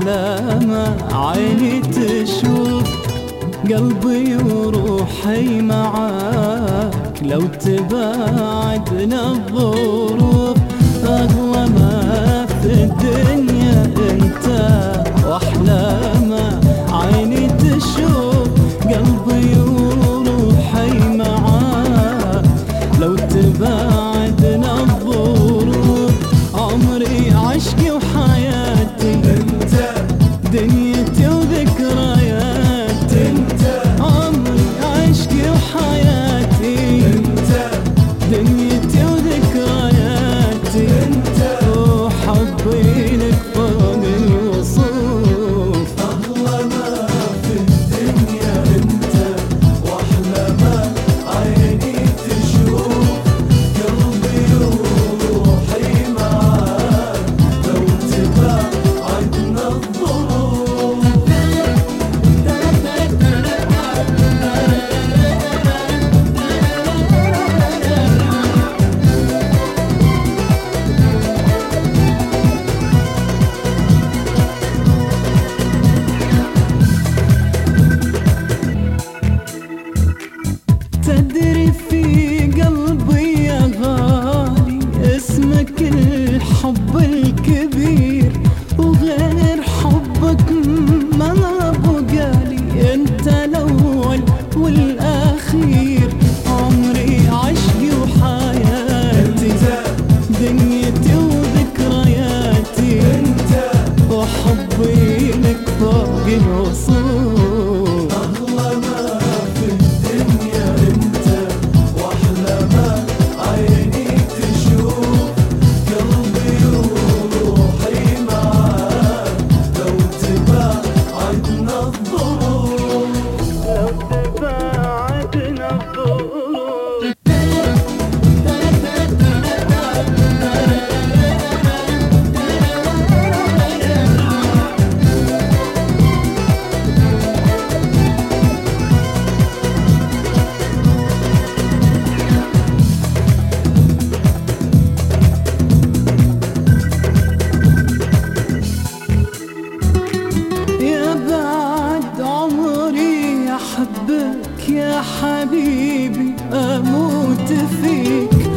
واحلى ما عيني تشوف قلبي وروحي معاك، لو تباعدنا الظروف أغلى ما في الدنيا انت، واحلى ما عيني تشوف قلبي وروحي معاك، لو تباعدنا الظروف عمري عشقي وحياتي انت، دنيتي وذكرياتي انت، عمري عشقي وحياتي انت، دنيتي وذكرياتي انت، وحبي لك فوق الوصوف أغلى ما في الدنيا انت، واحلى ما عيني تشوف قلبي وروحي معاك، لو تباعدنا الظروف. تدري في قلبي يا غالي اسمك الحب الكبير، وغير حبك ما بقالي، انت الاول والاخير، عمري عشقي وحياتي دنيتي وذكرياتي انت، وحبي لك فوق الوصوف. أغلى ما في الدنيا انت، واحلى ما عيني تشوف قلبي وروحي معاك، لو تباعدنا الظروف. لو تباعدنا الظروف يا بعد عمري أحبك يا حبيبي، أموت فيك